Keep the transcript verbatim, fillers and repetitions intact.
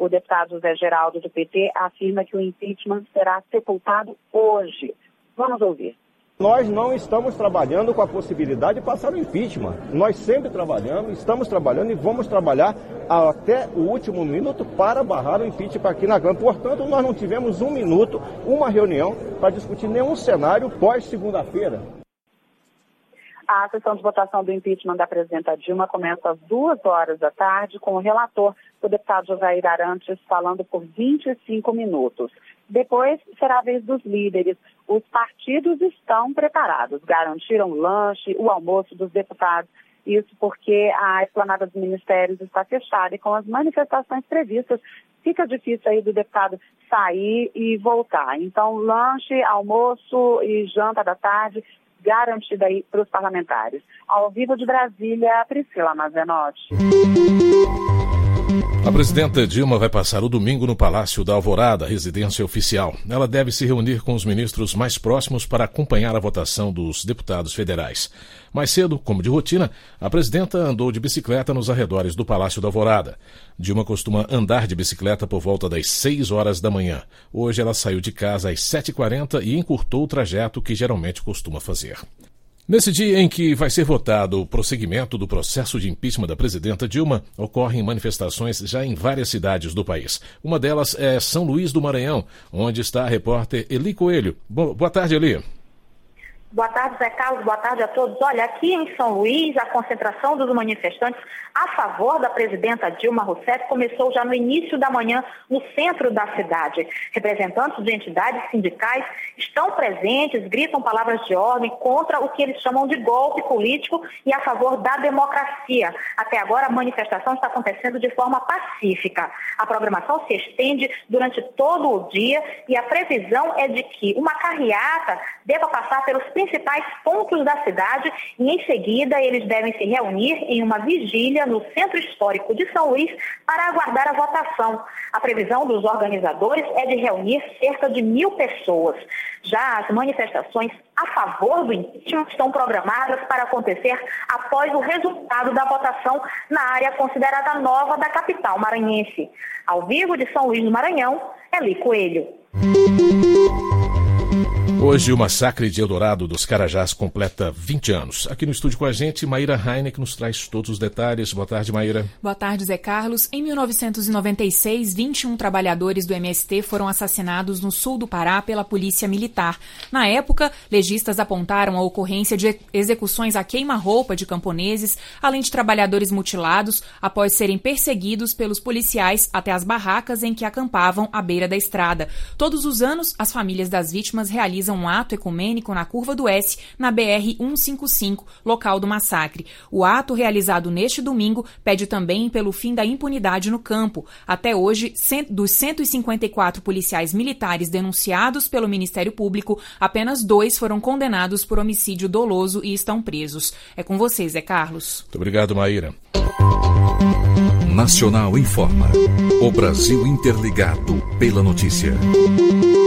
O deputado José Geraldo, do P T, afirma que o impeachment será sepultado hoje. Vamos ouvir. Nós não estamos trabalhando com a possibilidade de passar o impeachment. Nós sempre trabalhamos, estamos trabalhando e vamos trabalhar até o último minuto para barrar o impeachment aqui na Câmara. Portanto, nós não tivemos um minuto, uma reunião para discutir nenhum cenário pós-segunda-feira. A sessão de votação do impeachment da presidenta Dilma começa às duas horas da tarde, com o relator, o deputado Josair Arantes, falando por vinte e cinco minutos. Depois será a vez dos líderes. Os partidos estão preparados, garantiram o lanche, o almoço dos deputados. Isso porque a esplanada dos ministérios está fechada e com as manifestações previstas, fica difícil aí do deputado sair e voltar. Então, lanche, almoço e janta da tarde, garantida aí para os parlamentares. Ao vivo de Brasília, Priscila Mazenotti. A presidenta Dilma vai passar o domingo no Palácio da Alvorada, residência oficial. Ela deve se reunir com os ministros mais próximos para acompanhar a votação dos deputados federais. Mais cedo, como de rotina, a presidenta andou de bicicleta nos arredores do Palácio da Alvorada. Dilma costuma andar de bicicleta por volta das seis horas da manhã. Hoje ela saiu de casa às sete e quarenta e encurtou o trajeto que geralmente costuma fazer. Nesse dia em que vai ser votado o prosseguimento do processo de impeachment da presidenta Dilma, ocorrem manifestações já em várias cidades do país. Uma delas é São Luís do Maranhão, onde está a repórter Eli Coelho. Bo- Boa tarde, Eli. Boa tarde, Zé Carlos. Boa tarde a todos. Olha, aqui em São Luís, a concentração dos manifestantes a favor da presidenta Dilma Rousseff começou já no início da manhã no centro da cidade. Representantes de entidades sindicais estão presentes, gritam palavras de ordem contra o que eles chamam de golpe político e a favor da democracia. Até agora, a manifestação está acontecendo de forma pacífica. A programação se estende durante todo o dia e a previsão é de que uma carreata deva passar pelos principais pontos da cidade e, em seguida, eles devem se reunir em uma vigília no Centro Histórico de São Luís para aguardar a votação. A previsão dos organizadores é de reunir cerca de mil pessoas. Já as manifestações a favor do impeachment estão programadas para acontecer após o resultado da votação na área considerada nova da capital maranhense. Ao vivo de São Luís do Maranhão, Eli Coelho. Hoje o massacre de Eldorado dos Carajás completa vinte anos. Aqui no estúdio com a gente, Maíra Heineck nos traz todos os detalhes. Boa tarde, Maíra. Boa tarde, Zé Carlos. Em mil novecentos e noventa e seis, vinte e um trabalhadores do M S T foram assassinados no sul do Pará pela polícia militar. Na época, legistas apontaram a ocorrência de execuções a queima-roupa de camponeses, além de trabalhadores mutilados após serem perseguidos pelos policiais até as barracas em que acampavam à beira da estrada. Todos os anos, as famílias das vítimas realizam um ato ecumênico na Curva do S, na B R cento e cinquenta e cinco, local do massacre. O ato realizado neste domingo pede também pelo fim da impunidade no campo. Até hoje, dos cento e cinquenta e quatro policiais militares denunciados pelo Ministério Público, apenas dois foram condenados por homicídio doloso e estão presos. É com vocês, Zé Carlos. Muito obrigado, Maíra. Nacional informa. O Brasil interligado pela notícia.